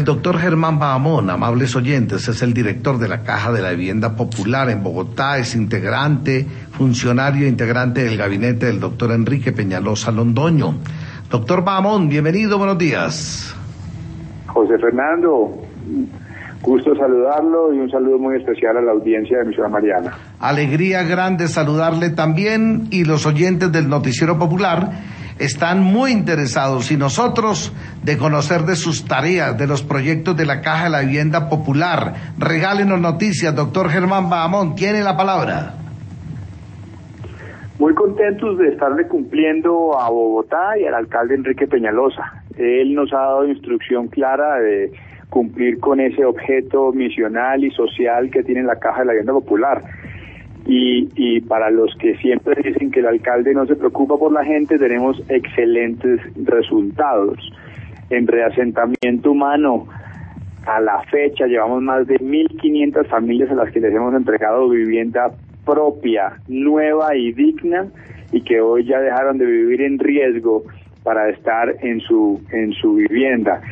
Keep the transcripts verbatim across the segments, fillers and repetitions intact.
doctor Germán Bahamón, amables oyentes, es el director de la Caja de la Vivienda Popular en Bogotá, es integrante, funcionario integrante del gabinete del doctor Enrique Peñalosa Londoño. Doctor Bahamón, bienvenido, buenos días. José Fernando, gusto saludarlo y un saludo muy especial a la audiencia de Emisora Mariana. Alegría grande saludarle también, y los oyentes del Noticiero Popular están muy interesados, y nosotros, de conocer de sus tareas, de los proyectos de la Caja de la Vivienda Popular. Regálenos noticias, doctor Germán Bahamón, tiene la palabra. Muy contentos de estarle cumpliendo a Bogotá y al alcalde Enrique Peñalosa. Él nos ha dado instrucción clara de cumplir con ese objeto misional y social que tiene la Caja de la Vivienda Popular. Y, y para los que siempre dicen que el alcalde no se preocupa por la gente, tenemos excelentes resultados. En reasentamiento humano, a la fecha, llevamos más de mil quinientas familias a las que les hemos entregado vivienda propia, nueva y digna, y que hoy ya dejaron de vivir en riesgo para estar en su, en su vivienda.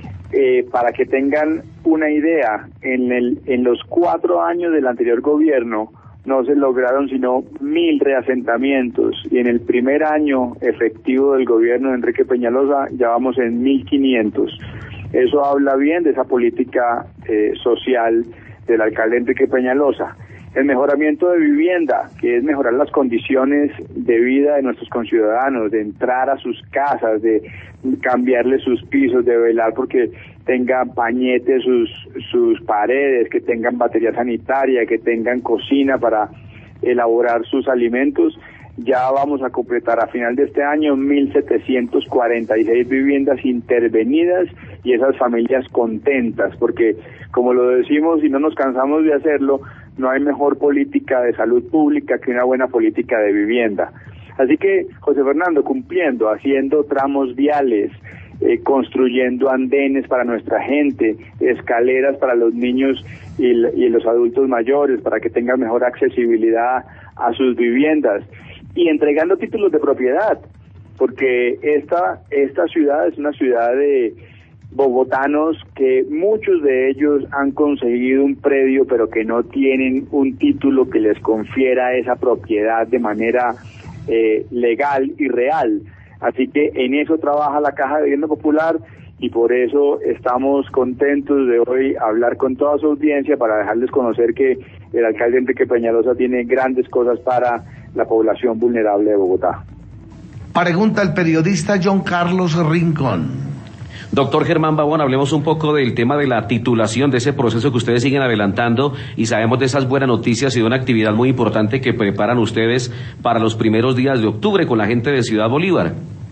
Eh, para que tengan una idea, en, el, en los cuatro años del anterior gobierno, no se lograron sino mil reasentamientos, y en el primer año efectivo del gobierno de Enrique Peñalosa ya vamos en mil quinientos. Eso habla bien de esa política eh, social del alcalde Enrique Peñalosa. El mejoramiento de vivienda, que es mejorar las condiciones de vida de nuestros conciudadanos, de entrar a sus casas, de cambiarle sus pisos, de velar porque tengan pañete sus, sus paredes, que tengan batería sanitaria, que tengan cocina para elaborar sus alimentos. Ya vamos a completar a final de este año mil setecientos cuarenta y seis viviendas intervenidas, y esas familias contentas, porque como lo decimos y no nos cansamos de hacerlo, no hay mejor política de salud pública que una buena política de vivienda. Así que, José Fernando, cumpliendo, haciendo tramos viales, eh, construyendo andenes para nuestra gente, escaleras para los niños y, y los adultos mayores, para que tengan mejor accesibilidad a sus viviendas, y entregando títulos de propiedad, porque esta, esta ciudad es una ciudad de bogotanos que muchos de ellos han conseguido un predio, pero que no tienen un título que les confiera esa propiedad de manera eh, legal y real. Así que en eso trabaja la Caja de Vivienda Popular, y por eso estamos contentos de hoy hablar con toda su audiencia para dejarles conocer que el alcalde Enrique Peñalosa tiene grandes cosas para la población vulnerable de Bogotá. Pregunta el periodista John Carlos Rincón. Doctor Germán Bahamón, hablemos un poco del tema de la titulación, de ese proceso que ustedes siguen adelantando, y sabemos de esas buenas noticias y de una actividad muy importante que preparan ustedes para los primeros días de octubre con la gente de Ciudad Bolívar.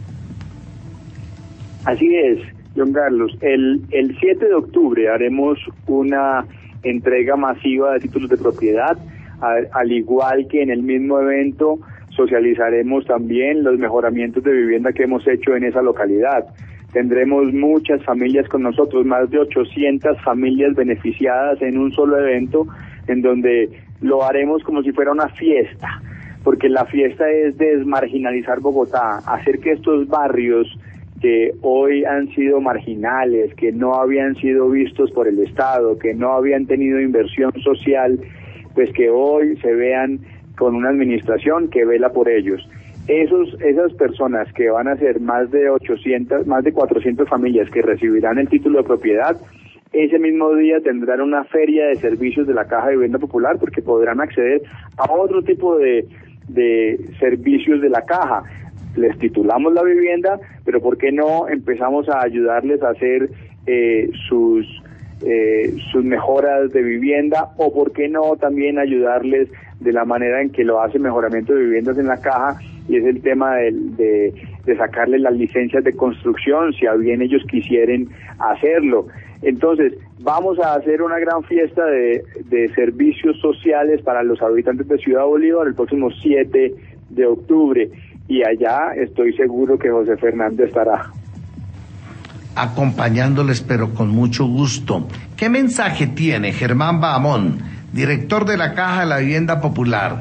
Así es, John Carlos. El, el siete de octubre haremos una entrega masiva de títulos de propiedad, a, al igual que en el mismo evento socializaremos también los mejoramientos de vivienda que hemos hecho en esa localidad. Tendremos muchas familias con nosotros, más de ochocientas familias beneficiadas en un solo evento, en donde lo haremos como si fuera una fiesta, porque la fiesta es desmarginalizar Bogotá, hacer que estos barrios que hoy han sido marginales, que no habían sido vistos por el Estado, que no habían tenido inversión social, pues que hoy se vean con una administración que vela por ellos. Esos, esas personas que van a ser más de ochocientas, más de cuatrocientas familias que recibirán el título de propiedad, ese mismo día tendrán una feria de servicios de la Caja de Vivienda Popular, porque podrán acceder a otro tipo de, de servicios de la Caja. Les titulamos la vivienda, pero ¿por qué no empezamos a ayudarles a hacer eh, sus eh, sus mejoras de vivienda, o por qué no también ayudarles de la manera en que lo hace Mejoramiento de Viviendas en la Caja, y es el tema de, de, de sacarles las licencias de construcción, si a bien ellos quisieren hacerlo. Entonces, vamos a hacer una gran fiesta de, de servicios sociales para los habitantes de Ciudad Bolívar el próximo siete de octubre, y allá estoy seguro que José Fernando estará acompañándoles, pero con mucho gusto. ¿Qué mensaje tiene Germán Bahamón, director de la Caja de la Vivienda Popular,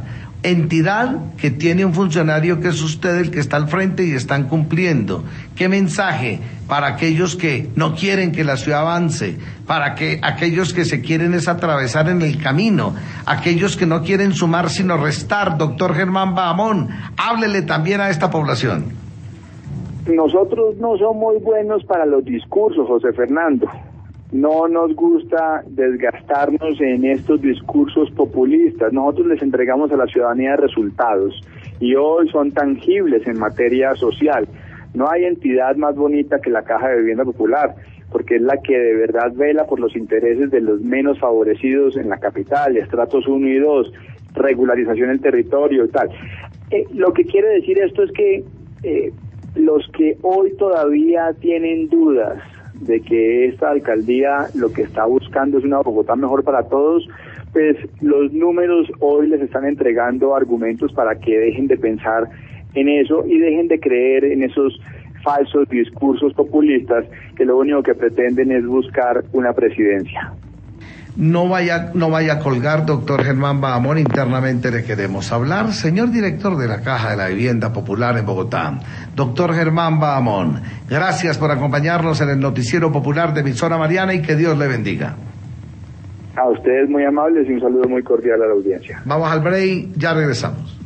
entidad que tiene un funcionario que es usted el que está al frente y están cumpliendo. ¿Qué mensaje para aquellos que no quieren que la ciudad avance, para que aquellos que se quieren es atravesar en el camino, aquellos que no quieren sumar sino restar? Doctor Germán Bahamón, háblele también a esta población. Nosotros no somos buenos para los discursos, José Fernando. No nos gusta desgastarnos en estos discursos populistas. Nosotros les entregamos a la ciudadanía resultados y hoy son tangibles en materia social. No hay entidad más bonita que la Caja de Vivienda Popular, porque es la que de verdad vela por los intereses de los menos favorecidos en la capital, estratos uno y dos, regularización del territorio y tal. Eh, lo que quiere decir esto es que eh, los que hoy todavía tienen dudas de que esta alcaldía lo que está buscando es una Bogotá mejor para todos, pues los números hoy les están entregando argumentos para que dejen de pensar en eso y dejen de creer en esos falsos discursos populistas que lo único que pretenden es buscar una presidencia. No vaya, no vaya a colgar, doctor Germán Bahamón, internamente le queremos hablar. Señor director de la Caja de la Vivienda Popular en Bogotá, doctor Germán Bahamón, gracias por acompañarnos en el Noticiero Popular de Emisora Mariana y que Dios le bendiga. A ustedes muy amables y un saludo muy cordial a la audiencia. Vamos al break, ya regresamos.